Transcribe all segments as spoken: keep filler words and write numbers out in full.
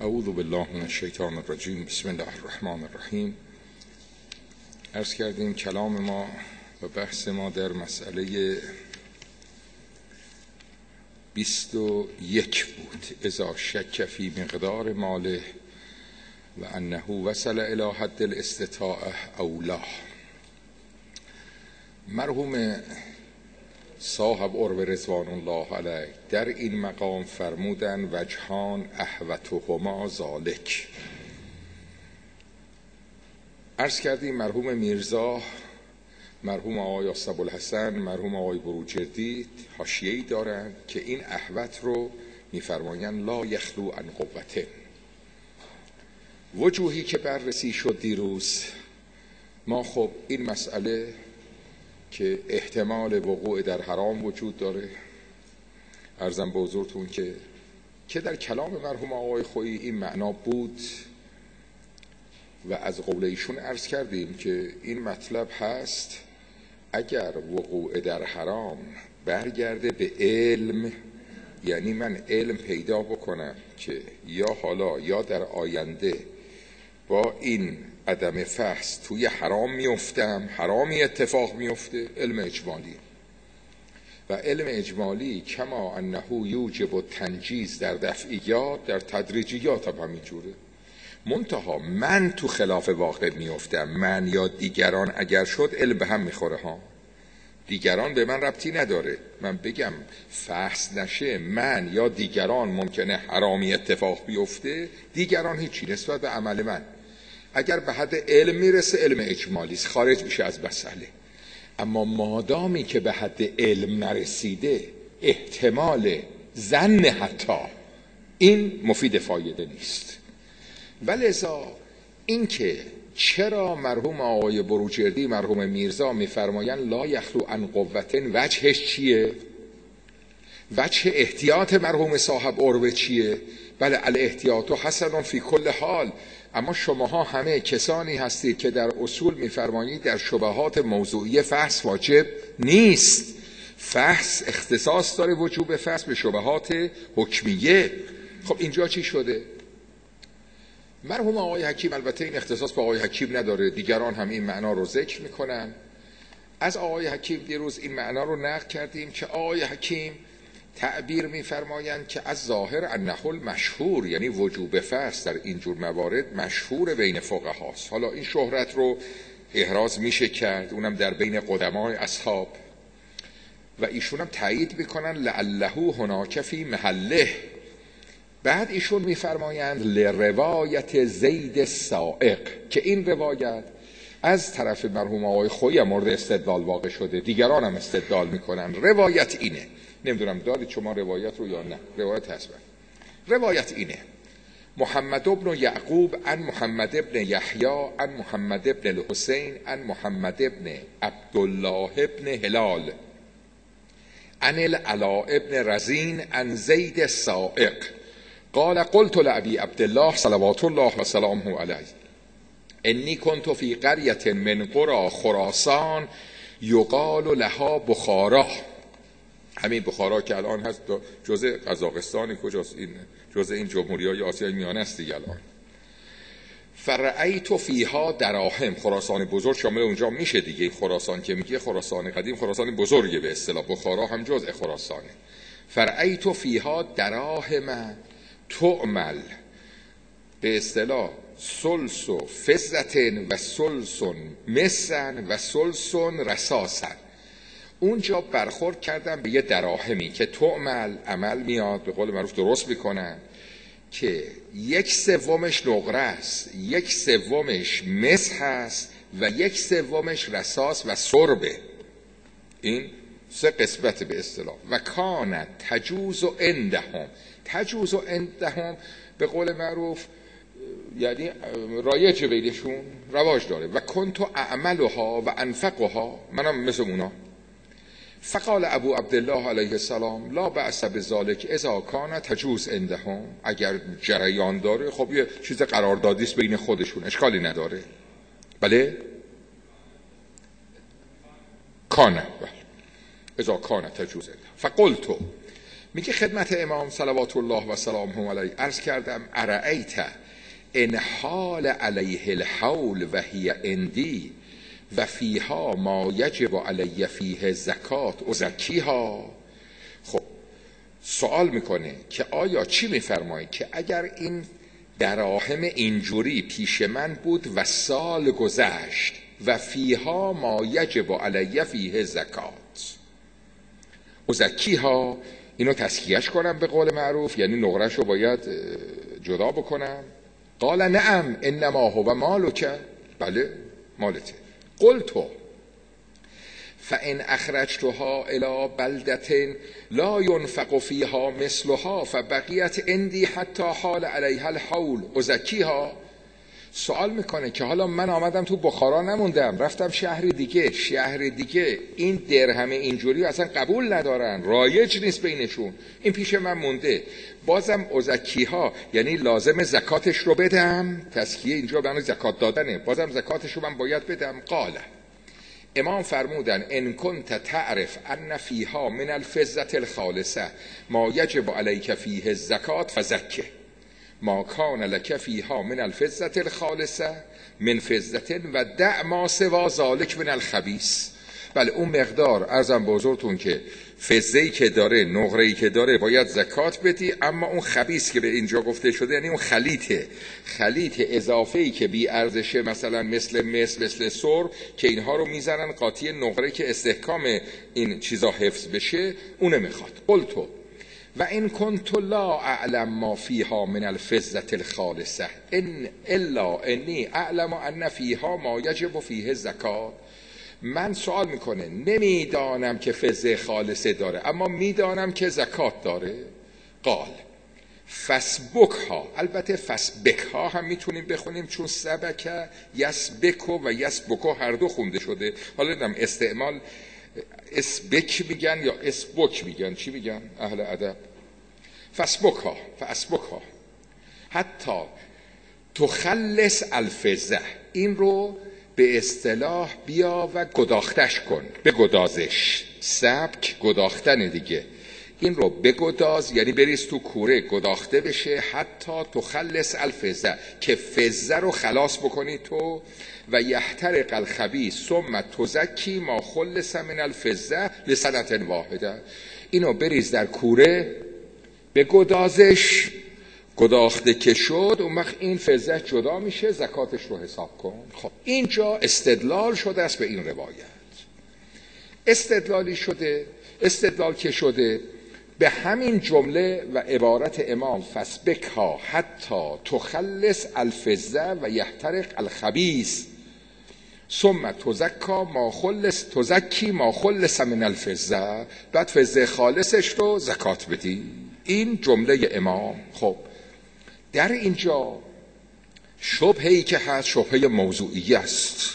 اعوذ بالله من الشیطان الرجیم. بسم الله الرحمن الرحیم. عرض کردیم کلام ما و بحث ما در مسئله بیست و یک بود. اذا شک فی مقدار ماله و انه وصل الی حد الاستطاعه او لا. مرحوم صاحب عروه رضوان الله علیه در این مقام فرمودن وجهان احوطهما ذالک. عرض کردیم مرحوم میرزا، مرحوم آقای اسدالحسن، مرحوم آقای بروجردی حاشیه‌ای دارند که این احوط رو میفرمایند لا یخلو عن قوته. وجوهی که بررسی شد دیروز، ما خب این مسئله که احتمال وقوع در حرام وجود داره، عرضم به حضورتون که که در کلام مرحوم آقای خویی این معنا بود و از قول ایشون عرض کردیم که این مطلب هست اگر وقوع در حرام برگرده به علم، یعنی من علم پیدا بکنم که یا حالا یا در آینده با این عدم فحص توی حرام میفتم، حرامی اتفاق میفته، علم اجمالی. و علم اجمالی کما انه یوجب التنجیز در دفعیات، در تدریجیات هم همینجوره. منتها من تو خلاف واقع میفتم، من یا دیگران اگر شد علم به هم میخوره ها. دیگران به من ربطی نداره، من بگم فحص نشه من یا دیگران ممکنه حرامی اتفاق بیفته، دیگران هیچی نسبت به عمل من. اگر به حد علم میرسه علم اجمالی است، خارج میشه از مسئله. اما مادامی که به حد علم نرسیده، احتمال ظن حتی این مفید فایده نیست. ولذا این که چرا مرحوم آقای بروجردی، مرحوم میرزا میفرمایند لا یخلو عن قوتن، وجهش چیه؟ وجه احتیاط مرحوم صاحب عروه چیه؟ بله الاحتیاط حسن فی کل حال. اما شماها همه کسانی هستید که در اصول میفرمایید در شبهات موضوعی فحص واجب نیست. فحص اختصاص داره، وجوب فحص به شبهات حکمیه. خب اینجا چی شده؟ مرحوم آقای حکیم، البته این اختصاص به آقای حکیم نداره، دیگران هم این معنا رو ذکر میکنن. از آقای حکیم دیروز این معنا رو نقل کردیم که آقای حکیم تعبیر میفرمایند که از ظاهر انه المشهور، یعنی وجوب فحص در اینجور موارد مشهور بین فقهاست. حالا این شهرت رو احراز میشه کرد، اونم در بین قدمای اصحاب، و ایشون هم تایید میکنن لعله هناک فی محله. بعد ایشون میفرمایند لروایت زید السائق، که این روایت از طرف مرحوم آقای خویی مورد استدلال واقع شده، دیگران هم استدلال میکنن. روایت اینه، نمیدونم دارید شما روایت رو یا نه، روایت هست. روایت اینه: محمد ابن یعقوب عن محمد ابن یحیی عن محمد ابن الحسین عن محمد ابن عبدالله ابن هلال عن العلاء ابن رزین عن زید السائق قال قلت لأبي عبدالله صلوات الله و سلامه علیه انی کنت فی قریة من قرى خراسان یقال لها بخارا. همین بخارا که الان هست جزء قزاقستان، کجاست این؟ جزء این جمهوری‌های آسیای میانه است دیگه الان. فرأیت فیها دراهم، خراسان بزرگ شامل اونجا میشه دیگه. این خراسان که میگه خراسان قدیم، خراسان بزرگه به اصطلاح، بخارا هم جزء خراسانه. فرأیت فیها دراهم تعمل به اصطلاح سلس و فضتن و سلس مسن و سلس رصاصن. اونجا برخورد کردم به یه دراهمی که تعمل، عمل میاد، به قول معروف درست میکنن، که یک سومش نقره است، یک سومش مس هست و یک سومش رصاص و سربه. این سه قسمت به اصطلاح. و کانت تجوز عندهم، تجوز عندهم به قول معروف یعنی رایج بینشون، رواج داره. و کنت اعملها و انفقها، منم مثل اونا. فقال ابو عبدالله علیه السلام لا بأس بذلک اذا کان تجوز عندهم، اگر جریان داره خب یه چیز قراردادی است بین خودشون، اشکالی نداره. بله کان اذا کان تجوز عندهم. فقلت، میگه خدمت امام صلوات الله و سلامه علیه عرض کردم ارأیت ان حال علیه الحول و هی عندی و فیها ما یجب علی فیه زکات ازکیها. خب سوال میکنه که آیا چی میفرمایید که اگر این دراهم اینجوری پیش من بود و سال گذشت و فیها ما یجب علی فیه زکات ازکیها، اینو تزکیهش کنم به قول معروف، یعنی نقرهش رو باید جدا بکنم؟ قال نعم انما هو مالک، بله مالته. قلت فان اخرجتها الى بلدة لا ينفق فيها مثلها فبقیت عندي حتی حال علیها الحول ازکیها. سوال میکنه که حالا من آمدم تو بخارا نموندم، رفتم شهر دیگه، شهر دیگه این درهم اینجوری اصلا قبول ندارن، رایج نیست بینشون، این پیش من مونده، بازم ازکیها یعنی لازم زکاتش رو بدم؟ تزکیه اینجا به معنی زکات دادنه، بازم زکاتش رو من باید بدم؟ قال، امام فرمودن ان کنت تعرف ان فیها من الفضة الخالصه ما یجب علیک فیه الزکات فزکه ما کان لک فیها من الفضة الخالصه من فضة و دع ما سوا ذلک من الخبیث. بله اون مقدار ارزم به حضورتون که فضه‌ای که داره، نقره‌ای که داره باید زکات بدی، اما اون خبیث که به اینجا گفته شده یعنی اون خلیطه، خلیط اضافه‌ای که بی ارزشه، مثلا مثل مثل مثل سر که اینها رو میزنن قاطی نقره که استحکام این چیزا حفظ بشه، اونه میخواد. قلتو و این کنت لا اعلم ما فیها من الفضة الخالصه ان الا انی اعلم ان فیها ما یجب فیه الزکات. من سوال میکنه نمیدانم که فضه خالصه داره اما میدانم که زکات داره. قال فسبکها، البته فسبکها هم میتونیم بخونیم چون سبک یسبکو و یسبکو هر دو خونده شده، حالا دیدم استعمال اسبک میگن یا اسبک میگن، چی میگن اهل ادب؟ فسبکها فاسبکها حتی تخلص الفضه، این رو به اصطلاح بیا و گداختش کن، به گدازش، سبک گداختن دیگه، این رو بگداز یعنی بریز تو کوره گداخته بشه، حتی تخلص الفضه که فضه رو خلاص بکنی تو، و یحترق الخبیث ثم تزکی ما خلص من الفضه لسنة واحده، اینو بریز در کوره بگدازش، گداخته که شد اون وقت این فضه جدا میشه، زکاتش رو حساب کن. خب اینجا استدلال شده است به این روایت، استدلالی شده، استدلال که شده به همین جمله و عبارت امام فسبکها حتی تخلص الفضه و یحترق الخبیث ثم تزکا ما خلص تزکی ما خلص من الفضه، بعد فضه خالصش رو زکات بدی، این جمله امام. خب در اینجا شبهه‌ای که هست شبهه موضوعی است،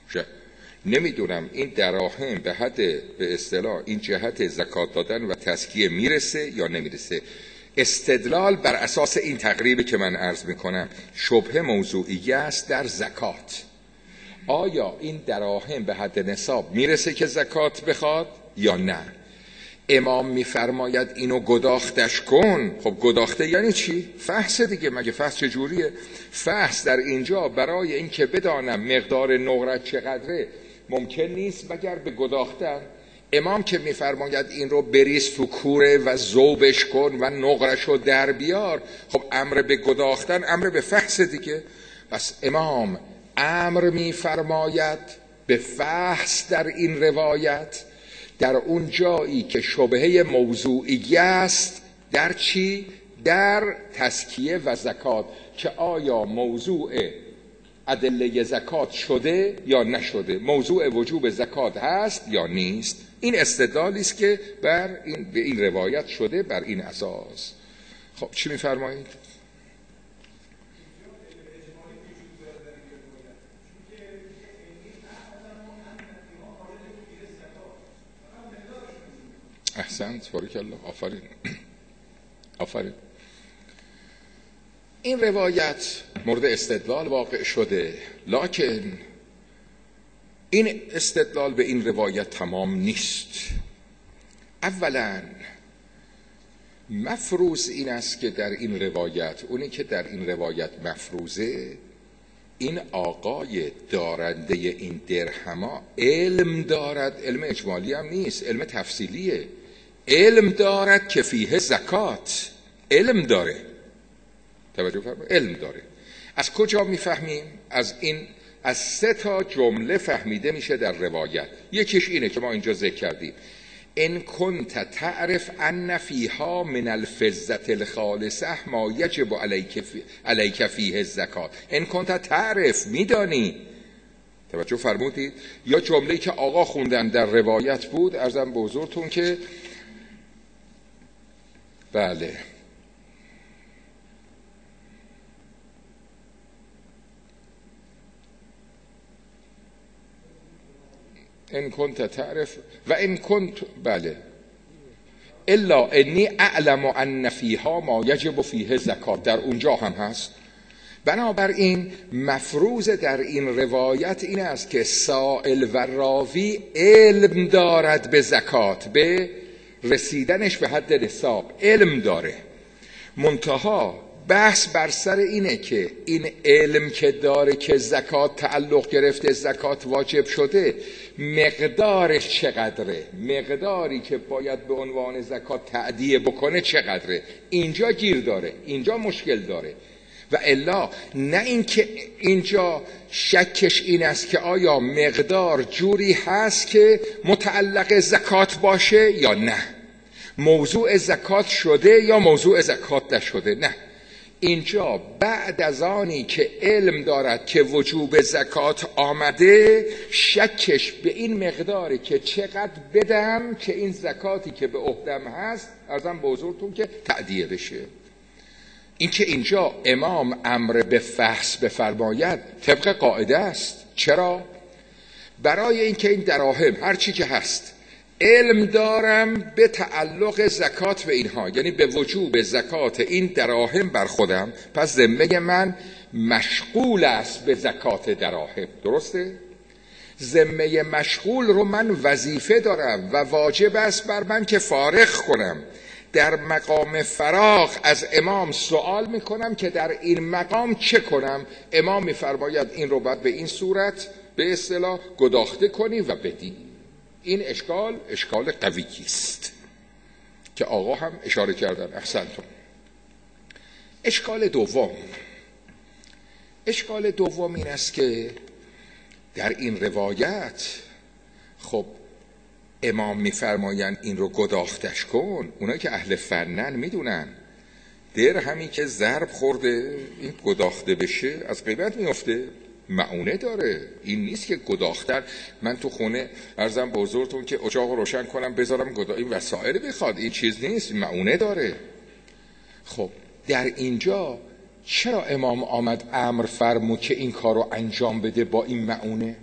نمیدونم این دراهم به حد به اصطلاح این جهت زکات دادن و تزکیه میرسه یا نمیرسه. استدلال بر اساس این تقریبی که من عرض میکنم شبهه موضوعی است در زکات، آیا این دراهم به حد نصاب میرسه که زکات بخواد یا نه؟ امام میفرماید اینو گداختش کن. خب گداخته یعنی چی؟ فحص دیگه، مگه فحص چجوریه؟ فحص در اینجا برای اینکه بدانم مقدار نقره چقدره ممکن نیست مگر به گداختن. امام که میفرماید این رو بریز تو کوره و ذوبش کن و نقرهشو در بیار، خب امر به گداختن امر به فحص دیگه، پس امام امر میفرماید به فحص در این روایت در اون جایی که شبهه موضوعی است. در چی؟ در تزکیه و زکات، که آیا موضوع ادله زکات شده یا نشده، موضوع وجوب زکات هست یا نیست. این استدلالی است که بر این به این روایت شده بر این اساس. خب چی میفرمایید؟ احسنت، بارک الله، آفرین آفرین. این روایت مورد استدلال واقع شده، لکن این استدلال به این روایت تمام نیست. اولا مفروض این است که در این روایت، اونی که در این روایت مفروضه، این آقای دارنده این درهما علم دارد، علم اجمالی هم نیست، علم تفصیلیه، علم دارد که فیه زکات، علم داره. توجه فرمایید، علم داره. از کجا میفهمیم؟ از این، از سه تا جمله فهمیده میشه در روایت. یکیش اینه که ما اینجا ذکر کردیم، ان کنت تعرف ان فیها من الفضة الخالصه ما یجب علیک فی علیک فیه الزکات. ان کنت تعرف، میدانی. توجه فرمودید؟ یا جمله‌ای که آقا خوندن در روایت بود، عرضم به حضورتون که بله ان کنت تعرف و ان کنت بله الا انی اعلم ان فیها ما یجب فیه زکات، در اونجا هم هست. بنابراین مفروض در این روایت این است که سائل و راوی علم دارد به زکات، به رسیدنش به حد نصاب علم داره. منتها بحث بر سر اینه که این علم که داره که زکات تعلق گرفته، زکات واجب شده، مقدارش چقدره، مقداری که باید به عنوان زکات تأدیه بکنه چقدره، اینجا گیر داره، اینجا مشکل داره. و الا نه اینکه اینجا شکش این است که آیا مقدار جوری هست که متعلق زکات باشه یا نه، موضوع زکات شده یا موضوع زکات نشده، نه. اینجا بعد از آنی که علم دارد که وجوب زکات آمده، شکش به این مقداری که چقدر بدم که این زکاتی که به عهدم هست ارزم به حضورتون که تأدیه بشه. این که اینجا امام امر به فحص بفرماید طبق قاعده است. چرا؟ برای اینکه این دراهم هر چی که هست علم دارم به تعلق زکات به اینها، یعنی به وجوب زکات این دراهم بر خودم، پس ذمه من مشغول است به زکات دراهم. درسته؟ ذمه مشغول رو من وظیفه دارم و واجب است بر من که فارغ کنم. در مقام فراغ از امام سوال میکنم که در این مقام چه کنم. امام میفرماید این رو باید به این صورت به اصطلاح گداخته کنی و بدی. این اشکال اشکال قوی است که آقا هم اشاره کردن. احسنتون. اشکال دوم اشکال دوم این است که در این روایت خب امام میفرمایند این رو گداختش کن. اونایی که اهل فنن میدونن درهمی که ضرب خورده این گداخته بشه از قیمت میفته، معونه داره. این نیست که گداختن من تو خونه عرضم به حضورتون که اجاق رو روشن کنم بذارم گدا، این وسایل بخواد، این چیز نیست، معونه داره. خب در اینجا چرا امام آمد امر فرمود که این کار رو انجام بده با این معونه؟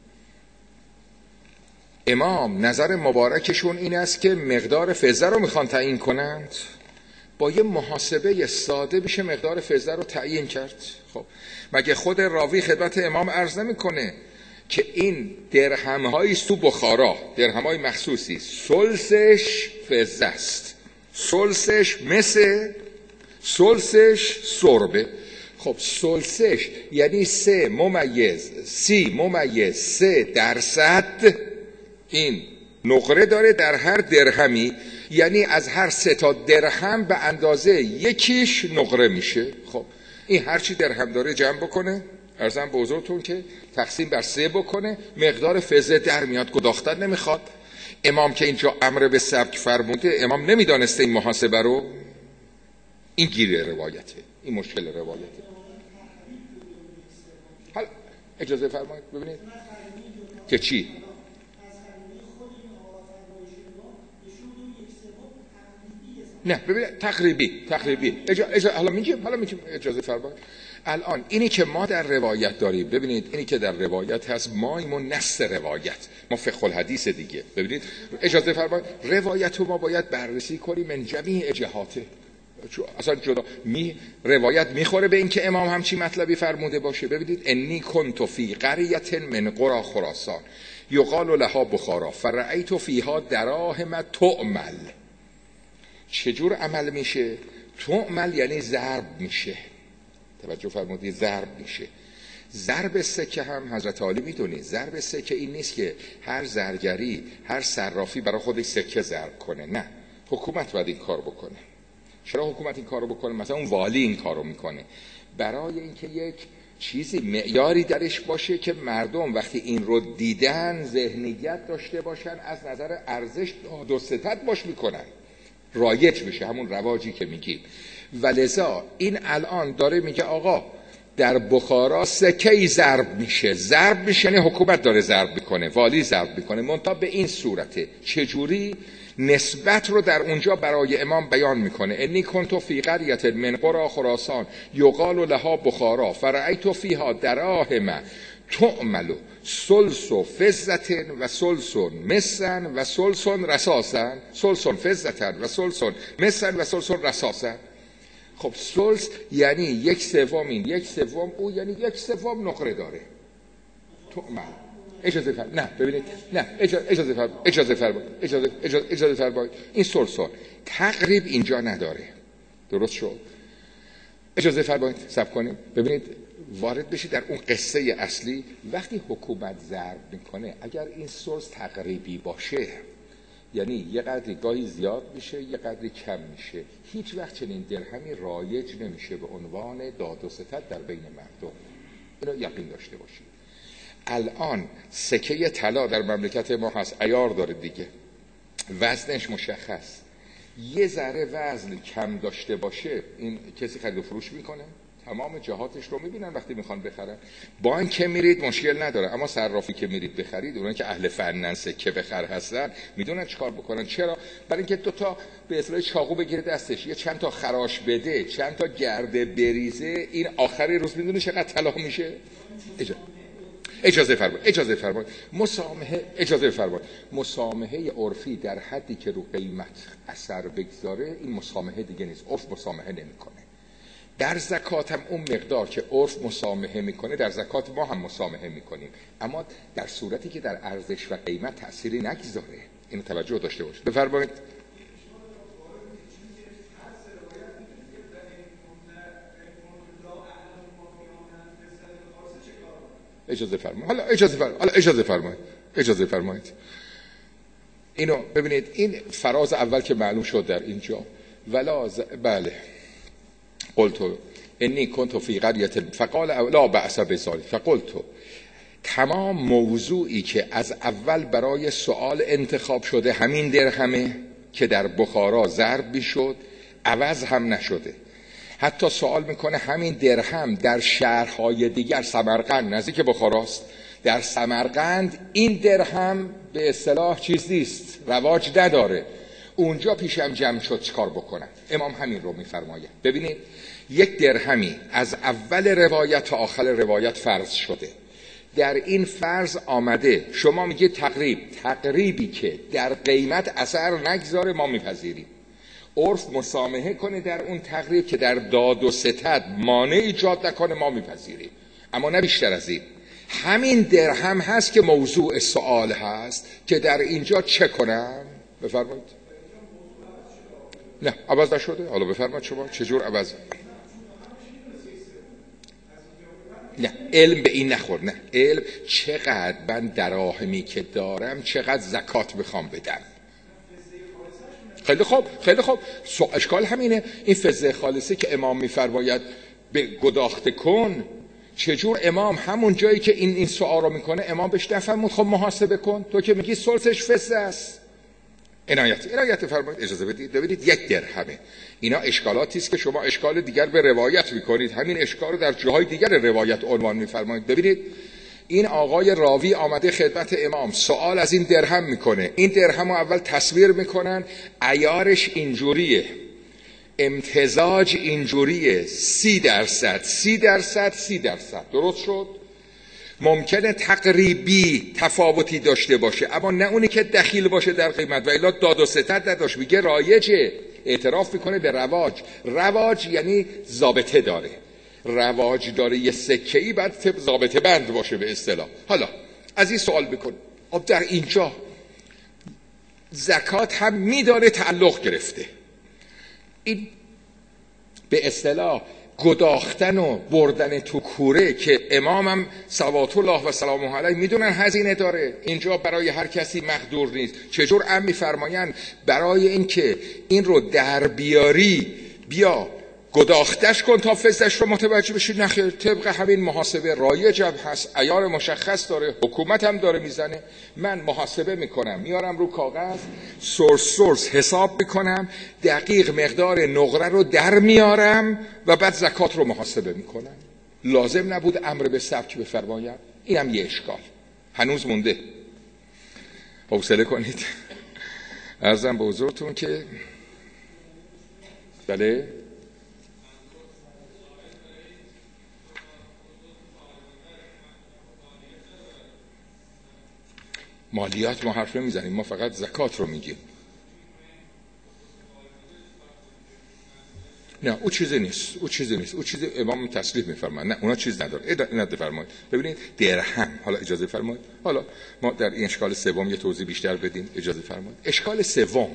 امام نظر مبارکشون این است که مقدار فضه رو میخوان تعیین کنند، با یه محاسبه ساده بشه مقدار فضه رو تعیین کرد. خب مگه خود راوی خدمت امام عرض نمیکنه که این درهم های تو بخارا، درهم های مخصوصی، سلسش فضه است، سلسش مثل، سلسش سربه. خب سلسش یعنی سه ممیز سی ممیز سه درصد این نقره داره در هر درهمی، یعنی از هر سه تا درهم به اندازه یکیش نقره میشه. خب این هر چی درهم داره جمع بکنه، عرضم به حضورتون که تقسیم بر سه بکنه، مقدار فضه در میاد، گداختن نمیخواد. امام که اینجا امر به سبک فرموده، امام نمیدانسته این محاسبه رو. این گیر روایته، این مشکل روایته. حالا اجازه فرمایید ببینید که چی؟ نه ببینید تقریبی تقریبی اجازه حالا میگیم حالا میگیم اجازه فرمایید. الان اینی که ما در روایت داریم، ببینید اینی که در روایت هست، مایم و نص روایت، ما فقه الحدیث دیگه. ببینید اجازه فرمایید، روایت رو ما باید بررسی کنیم من جمیع جهاته. اصلا جدا می روایت میخوره به این که امام همچی مطلبی فرموده باشه. ببینید انی کنت فی قریة من قرى خراسان یقال لها بخارا فرأیت فیها دراهم تعمل. چجور عمل میشه؟ تعمل یعنی ضرب میشه. توجه فرمودید، ضرب میشه. ضرب سکه هم حضرت عالی میدونی، ضرب سکه این نیست که هر زرگری، هر صرافی برای خودش سکه ضرب کنه. نه، حکومت باید این کار بکنه. چرا حکومت این کارو بکنه؟ مثلا اون والی این کارو میکنه برای اینکه یک چیزی معیاری درش باشه که مردم وقتی این رو دیدن ذهنیت داشته باشن، از نظر ارزش داد و ستد باش میکنن، رایج بشه، همون رواجی که میگیم. ولذا این الان داره میگه آقا در بخارا سکه‌ای ضرب میشه. ضرب میشه یعنی حکومت داره ضرب میکنه، والی ضرب میکنه، منتها به این صورته. چجوری؟ نسبت رو در اونجا برای امام بیان میکنه. انی کنت فی قریة من قری خراسان یقال لها بخارا فرأیت فیها دراهم تعمل سلس فضة و سلس مسا و سلس رصاصا، سلس فضة و سلس مسا و سلس رصاصا. خب سلس یعنی یک سوم این، یک سوم او، یعنی یک سوم نقره داره. تعمل. اجازه فرمایید. نه ببینید، نه اجازه فرمایید، اجازه فرمایید، اجازه اجازه اجازه فرمایید. این سلسال تقریب اینجا نداره. درست شد؟ اجازه فرمایید صبر کنیم. ببینید وارد بشید در اون قصه اصلی. وقتی حکومت ضرب میکنه، اگر این سلس تقریبی باشه، یعنی یه قدری گاهی زیاد میشه، یه قدری کم میشه، هیچ وقت چنین درهمی رایج نمیشه به عنوان داد و ستد در بین مردم. اینو یقین داشته باشید. الان سکه طلا در مملکت ما هست، عیار داره دیگه، وزنش مشخص. یه ذره وزن کم داشته باشه، این کسی خرید و فروش میکنه؟ تمام جهاتش رو میبینن وقتی میخوان بخرن. بانک که میرید مشکل نداره، اما صرافی که میرید بخرید، اونایی که اهل فنن سکه بخر هستن میدونن چیکار بکنن. چرا؟ برای اینکه دو تا به اصطلاح چاقو بگیره دستش، یه چند تا خراش بده، چند تا گرده بریزه، این آخری روز میدونه چقدر طلا میشه. اجازه اجازه فرمایید، اجازه فرمایید. مسامحه، اجازه فرمایید. مسامحه عرفی در حدی که رو قیمت اثر بگذاره، این مسامحه دیگه نیست. عرف مسامحه نمیکنه. در زکات هم اون مقدار که عرف مسامحه میکنه، در زکات ما هم مسامحه میکنیم، اما در صورتی که در ارزش و قیمت تأثیری نگذاره. اینو توجه داشته باشید. بفرمایید. اجازه فرمایید. حالا اجازه فرمایید. حالا اجازه فرمایید. اجازه فرمایید. اینو ببینید، این فراز اول که معلوم شد در اینجا. ولا ز... بله. قلت انی کنت فی قریة فقال لا بأس بذلک فقلت. تمام موضوعی که از اول برای سوال انتخاب شده همین درهمه که در بخارا ضرب شد، عوض هم نشده. حتی سوال میکنه همین درهم در شهرهای دیگر، سمرقند نزدیک بخاراست، در سمرقند این درهم به اصطلاح چیز نیست، رواج نداره. اونجا پیشم جمع شد چیکار بکنن؟ امام همین رو میفرماید. ببینید یک درهمی از اول روایت تا آخر روایت فرض شده. در این فرض آمده شما میگید تقریب، تقریبی که در قیمت اثر نگذاره ما میپذیریم. عرف مسامحه کنه در اون تقریب که در داد و ستد مانع ایجاد نکنه، ما میپذیریم، اما نه بیشتر از این. همین درهم هست که موضوع سوال هست که در اینجا چه کنم؟ بفرمایید. نه عوض نشده. حالا بفرمایید شما چجور عوض؟ نه علم به این نخور. نه علم چقدر من دراهمی که دارم چقدر زکات میخوام بدم. خیلی خوب، خیلی خوب. اشکال همینه. این فضه خالصه که امام میفرماید به گداخته کن، چجور امام همون جایی که این این سوال رو میکنه امام بهش نفرمود خب محاسبه کن؟ تو که میگی سلسش فضه است. عنایت عنایت فرمایید. اجازه بدید. ببینید یک درهمه. اینا اشکالاتی است که شما اشکال دیگر به روایت میکنید، همین اشکال رو در جاهای دیگر روایت عنوان میفرمایید. ببینید این آقای راوی آمده خدمت امام، سوال از این درهم میکنه. این درهم رو اول تصویر میکنن، عیارش اینجوریه، امتزاج اینجوریه، سی درصد سی درصد سی درصد. درست شد؟ ممکنه تقریبی تفاوتی داشته باشه، اما نه اونی که دخیل باشه در قیمت، و الا داد و ستد نداشت. میگه رایجه، اعتراف میکنه به رواج. رواج یعنی ضابطه داره، رواج داره. یه سکه‌ای بعد ضابطه بند باشه به اصطلاح. حالا از این سوال بکن، خب در اینجا زکات هم میداره تعلق گرفته، این به اصطلاح گداختن و بردن تو کوره که امامم صلوات الله و سلامه علیه میدونن هزینه داره، اینجا برای هر کسی مقدور نیست. چجور ام میفرمایند برای اینکه این رو در بیاری بیا گداختش کن تا فزدش رو متوجه بشید؟ نخیر، طبق همین محاسبه رایج هم هست، عیار مشخص داره، حکومت هم داره میزنه. من محاسبه میکنم، میارم رو کاغذ، سورس سورس حساب میکنم، دقیق مقدار نقره رو در میارم و بعد زکات رو محاسبه میکنم. لازم نبود امر به سبک بفرمایم. این هم یه اشکال هنوز مونده. حوصله کنید. عرضم به حضورتون که بله مالیات ما حرف نمیزنیم، ما فقط زکات رو میگیم. نه او چیزی نیست، او چیزی نیست، او چیزی امام تصریح میفرمایند. نه اونا چیز نداره. اینا بفرمایید. ببینید درهم، حالا اجازه فرمایید، حالا ما در این اشکال سوم یه توضیح بیشتر بدیم، اجازه فرمایید. اشکال سوم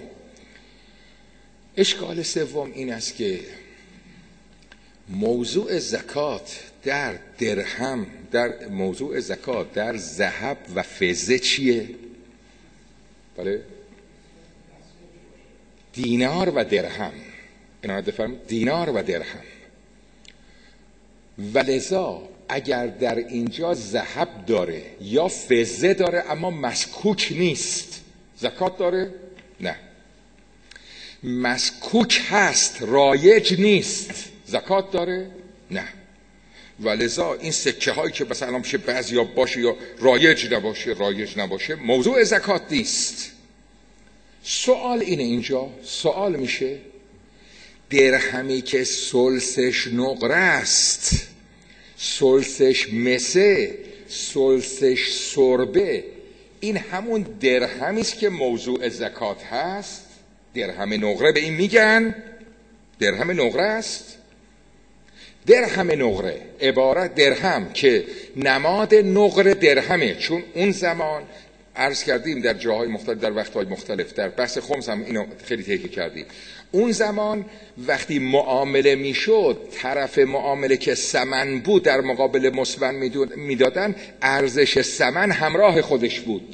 اشکال سوم این است که موضوع زکات در درهم، در موضوع زکات در ذهب و فضه چیه؟ بله؟ دینار و درهم. اینا بفرمایید، دینار و درهم. ولذا اگر در اینجا ذهب داره یا فضه داره اما مسکوک نیست، زکات داره؟ نه. مسکوک هست، رایج نیست، زکات داره؟ نه. ولذا این سکه هایی که مثلا میشه بعضیا باشه یا رایج نباشه، رایج نباشه موضوع زکات نیست. سوال اینه، اینجا سوال میشه درهمی که سلسش نقره است، سلسش مسه، سلسش سربه، این همون درهمی است که موضوع زکات هست؟ درهم نقره به این میگن؟ درهم نقره است؟ درهم نقره عبارت درهم که نماد نقره درهمه، چون اون زمان عرض کردیم در جاهای مختلف، در وقتهای مختلف، در بحث خمس هم اینو خیلی تحقیق کردیم. اون زمان وقتی معامله میشد، طرف معامله که ثمن بود در مقابل مثمن میدادن، ارزش ثمن همراه خودش بود.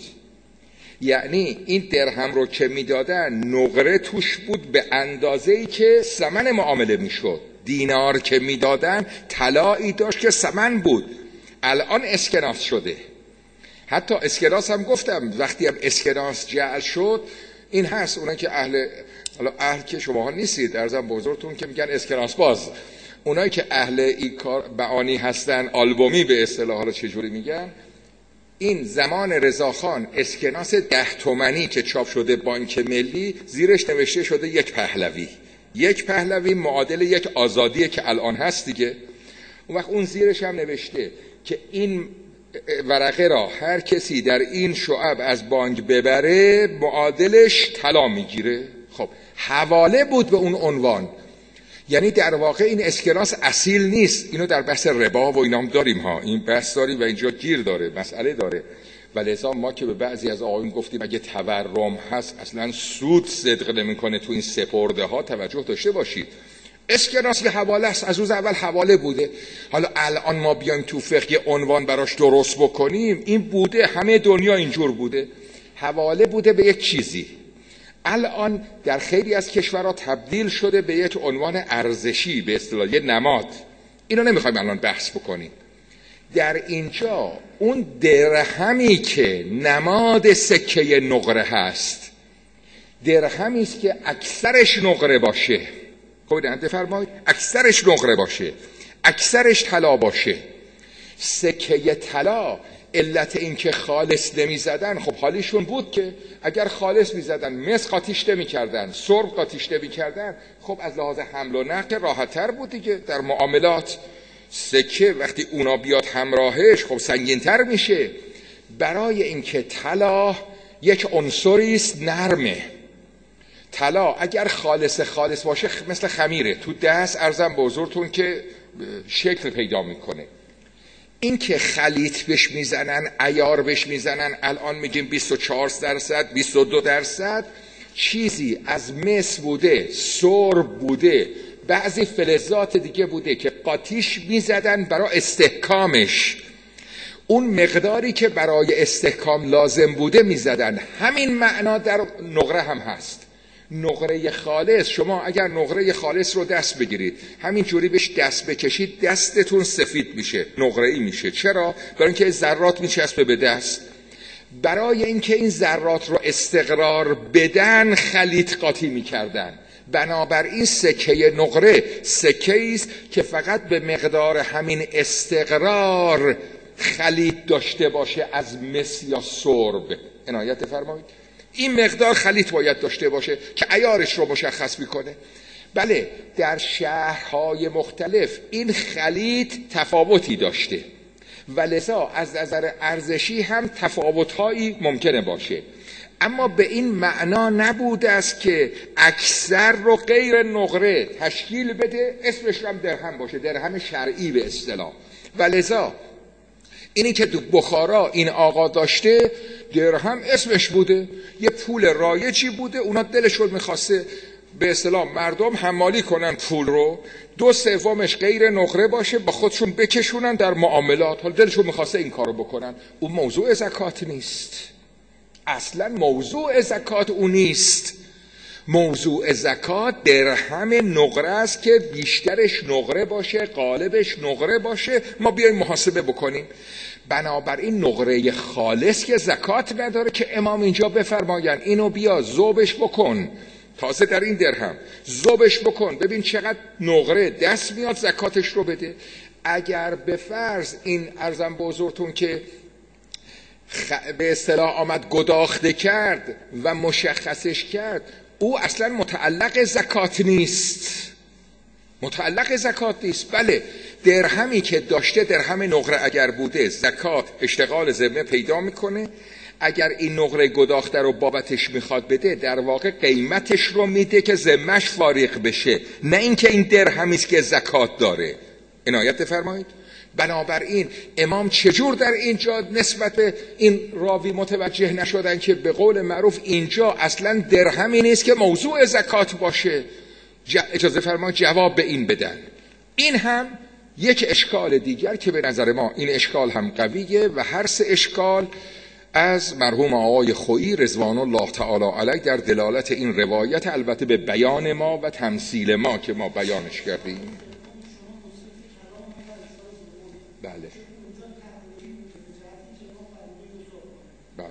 یعنی این درهم رو که میدادن نقره توش بود به اندازه‌ای که ثمن معامله میشد. دینار که میدادن طلایی داشت که ثمن بود. الان اسکناس شده. حتی اسکناس هم گفتم وقتی هم اسکناس جعل شد، این هست اونا که اهل، حالا اهل که شماها نیستید، عرضم بزرگتون که میگن اسکناس باز، اونایی که اهل این کار معانی هستن، آلبومی به اصطلاح، حالا چجوری میگن، این زمان رضاخان اسکناس ده تومنی که چاپ شده بانک ملی، زیرش نوشته شده یک پهلوی. یک پهلوی معادل یک آزادیه که الان هست دیگه. اون وقت اون زیرش هم نوشته که این ورقه را هر کسی در این شعب از بانک ببره معادلش طلا میگیره. خب حواله بود به اون عنوان. یعنی در واقع این اسکناس اصیل نیست. اینو در بحث ربا و اینام داریم ها، این بحث داریم و اینجا گیر داره، مسئله داره. ولذا ما که به بعضی از آقایون گفتیم اگه تورم هست اصلا سود صدق نمیکنه تو این سپرده ها، توجه داشته باشید. اسکناس که حواله است، از روز اول حواله بوده. حالا الان ما بیایم تو فقه عنوان براش درست بکنیم، این بوده، همه دنیا اینجور بوده، حواله بوده به یک چیزی. الان در خیلی از کشورها تبدیل شده به یک عنوان ارزشی، به اصطلاح یه نماد. اینو نمیخوایم الان بحث بکنیم. در اینجا اون درهمی که نماد سکه نقره هست، درهمی است که اکثرش نقره باشه. خب دقت فرمایید، اکثرش نقره باشه، اکثرش طلا باشه. سکه طلا علت این که خالص نمی زدن، خب حالیشون بود که اگر خالص می زدن مس قاطیش نمی کردن، سرب قاطیش نمی کردن، خب از لحاظ حمل و نقل راحت تر بود دیگه در معاملات. سکه وقتی اونا بیاد همراهش خب سنگین تر میشه. برای اینکه طلا یک عنصری است نرمه. طلا اگر خالص خالص باشه مثل خمیره، تو دست عرضم به حضورتون که شکل پیدا میکنه. این که خلیط بهش میزنن، عیار بهش میزنن، الان میگیم بیست و چهار درصد، بیست و دو درصد، چیزی از مس بوده، سرب بوده، بعضی فلزات دیگه بوده که قاطیش میزدن برای استحکامش، اون مقداری که برای استحکام لازم بوده میزدن. همین معنا در نقره هم هست. نقره خالص، شما اگر نقره خالص رو دست بگیرید همین جوری بهش دست بکشید دستتون سفید میشه، نقره‌ای میشه. چرا؟ برای اینکه ذرات میچسبه به دست. برای اینکه این ذرات رو استقرار بدن خلیط قاطی میکردن. بنابراین سکه نقره سکه‌ای است که فقط به مقدار همین استقرار خلیط داشته باشه از مس یا سرب. عنایت فرمایید. این مقدار خلیط باید داشته باشه که عیارش رو مشخص میکنه. بله، در شهرهای مختلف این خلیط تفاوتی داشته و لذا از نظر ارزشی هم تفاوت‌هایی ممکنه باشه، اما به این معنا نبوده است که اکثر رو غیر نقره تشکیل بده، اسمش هم درهم باشه، درهم شرعی به اصطلاح. و لذا اینی که تو بخارا این آقا داشته درهم اسمش بوده، یه پول رایجی بوده، اونا دلشون میخواسته به اصطلاح مردم حمالی کنن پول رو، دو سومش غیر نقره باشه با خودشون بکشونن در معاملات. حالا دلشون میخواسته این کارو بکنن. اون موضوع زکات نیست، اصلا موضوع زکات اون نیست. موضوع زکات درهم نقره است که بیشترش نقره باشه، غالبش نقره باشه، ما بیایم محاسبه بکنیم. بنابراین نقره خالص که زکات نداره که امام اینجا بفرماین اینو بیا ذوبش بکن، تازه در این درهم ذوبش بکن ببین چقدر نقره دست میاد زکاتش رو بده. اگر به فرض این ارزم به حضورتون که به اصطلاح آمد گداخته کرد و مشخصش کرد، او اصلا متعلق زکات نیست، متعلق زکات نیست. بله، درهمی که داشته درهم نقره اگر بوده زکات اشتغال ذمه پیدا میکنه. اگر این نقره گداخته رو بابتش میخواد بده، در واقع قیمتش رو میده که ذمهش فارغ بشه، نه اینکه این درهمی است که زکات داره. عنایت فرمایید. بنابراین امام چجور در اینجا نسبت به این راوی متوجه نشدن که به قول معروف اینجا اصلا درهمی نیست که موضوع زکات باشه؟ اجازه فرمایید جواب به این بدن. این هم یک اشکال دیگر که به نظر ما این اشکال هم قویه و هر سه اشکال از مرحوم آقای خویی رضوان الله تعالی علیه در دلالت این روایت، البته به بیان ما و تمثیل ما که ما بیانش کردیم. بله بله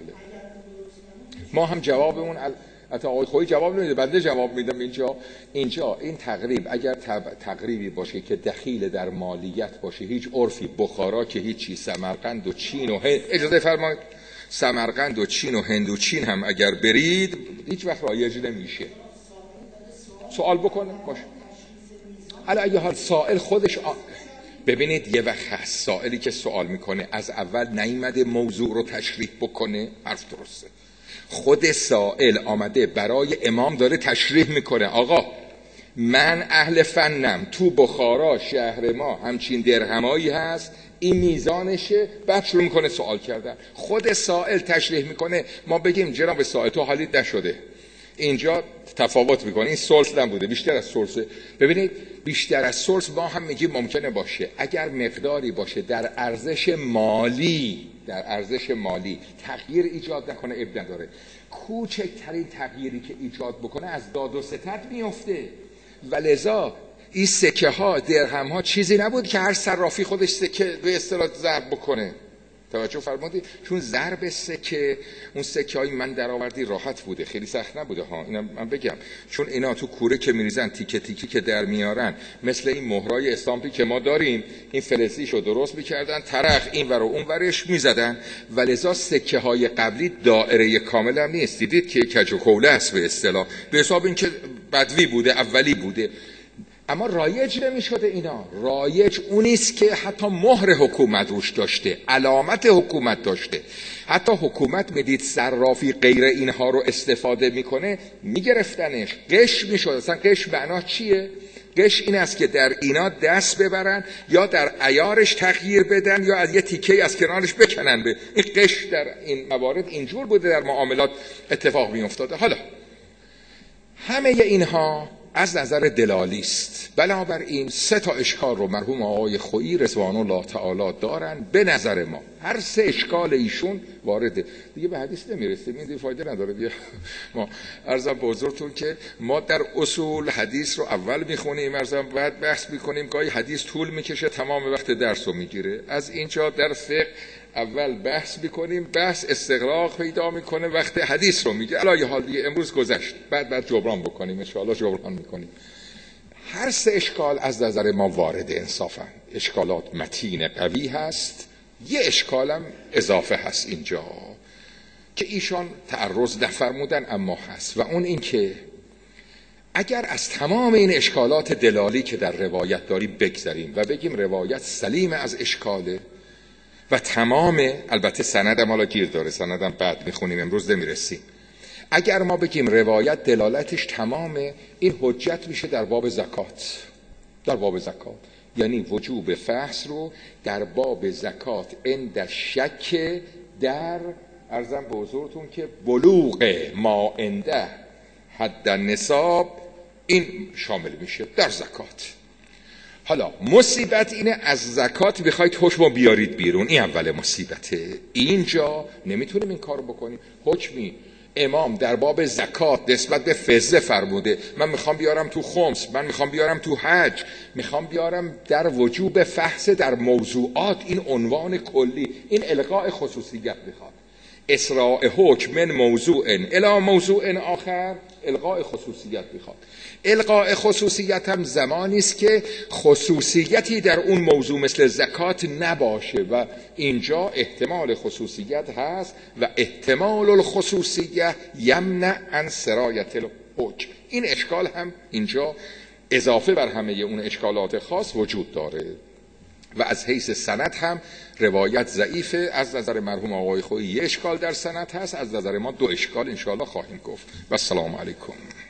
ما هم جوابمون البته آقای خویی جواب نمیده، بنده جواب میدم. اینجا اینجا این تقریب اگر تقریبی باشه که دخیل در مالیت باشه، هیچ عرفی، بخارا که هیچی، سمرقند و چین و هند، اجازه فرمایید، سمرقند و چین و هند و چین هم اگر برید هیچ وقت رایج نمیشه. سوال بکنه باشه. علی ای حال سائل خودش آ... ببینید یه وقت هست سائلی که سوال میکنه از اول نیامده موضوع رو تشریح بکنه، حرف درسته. خود سائل آمده برای امام داره تشریح میکنه، آقا من اهل فنم، تو بخارا شهر ما همچین درهمایی هست، این میزانشه، بعد شروع میکنه سوال کردن. خود سائل تشریح میکنه، ما بگیم جناب سائل تو حالیت نشده، اینجا تفاوت میکنه، این سلس نبوده، بیشتر از سلسه. ببینید بیشتر از سلس ما هم میگیم ممکنه باشه، اگر مقداری باشه در ارزش مالی، در ارزش مالی تغییر ایجاد نکنه اب نداره. کوچکترین تغییری که ایجاد بکنه از داد و ستد میفته. و لذا این سکه ها، درهم ها چیزی نبود که هر صرافی خودش سکه به اصطلاح ضرب بکنه. توجه فرمودید؟ چون ضرب سکه، اون سکه های من درآوردی راحت بوده، خیلی سخت نبوده ها، اینا من بگم. چون اینا تو کوره که میریزن تیکه تیکی که در میارن، مثل این مهرای استامپی که ما داریم، این فلزیشو درست میکردن، ترخ این ور و اون ورش میزدن. ولذا سکه های قبلی دایره کامل هم نیست، دیدید که کج و کوله است به اصطلاح، به حساب این که بدوی بوده، اولی بوده. اما رایج نمی شده اینا. رایج اونیست که حتی مهر حکومت روش داشته، علامت حکومت داشته. حتی حکومت میدید صرافی غیر اینها رو استفاده میکنه، میگرفتنش، قش میشد. اصلا قش معنا چیه؟ قش این است که در اینا دست ببرن یا در عیارش تغییر بدن یا از یه تیکه از کنارش بکنن. به این قش در این موارد اینجور بوده، در معاملات اتفاق می افتاده. حالا همه اینها از نظر دلالی است. بنابراین سه تا اشکال رو مرحوم آقای خویی رضوان الله تعالی دارن. به نظر ما هر سه اشکال ایشون وارده. دیگه به حدیث نمیرسیم، این دیگه فایده نداره دیگه. ما عرضم به حضورتون که ما در اصول حدیث رو اول میخونیم، عرضم بعد بحث میکنیم، گاهی حدیث طول میکشه، تمام وقت درس رو میگیره. از اینجا در فقه اول بحث میکنیم، بحث استقراق پیدا میکنه، وقت حدیث رو میگه. الان حال دیگه امروز گذشت، بعد بعد جبران بکنیم، ان شاءالله جبران میکنیم. هر سه اشکال از نظر ما وارد انصافا، اشکالات متین قوی هست. یه اشکالم اضافه هست اینجا که ایشان تعرض نفرمودن اما هست، و اون این که اگر از تمام این اشکالات دلالی که در روایت داریم بگذریم و بگیم روایت سلیم از اشکاله و تمام، البته سندم حالا گیر داره، سندم بعد میخونیم، امروز نمیرسیم. اگر ما بگیم روایت دلالتش تمامه، این حجت میشه در باب زکات. در باب زکات یعنی وجوب فحص رو در باب زکات عند شک در، عرضم به حضورتون که بلوغ ما عنده حد نصاب، این شامل میشه در زکات. حالا مصیبت اینه از زکات بخواید حکم بیارید بیرون، این اول مصیبته. اینجا نمیتونیم این کار بکنیم. حکمی امام در باب زکات نسبت به فضه فرموده، من میخوام بیارم تو خمس، من میخوام بیارم تو حج، میخوام بیارم در وجوب فحص در موضوعات، این عنوان کلی، این القاء خصوصیت میخواد. اسراء حکم من موضوع الی موضوع آخر، القاء خصوصیت میخواد. القاء خصوصیت هم زمانی است که خصوصیتی در اون موضوع مثل زکات نباشه و اینجا احتمال خصوصیت هست و احتمال الخصوصیت یمنع عن سرایت الحکم. این اشکال هم اینجا اضافه بر همه اون اشکالات خاص وجود داره و از حیث سند هم روایت ضعیفه. از نظر مرحوم آقای خویی یک اشکال در سند هست، از نظر ما دو اشکال انشاءالله خواهیم گفت. و السلام علیکم.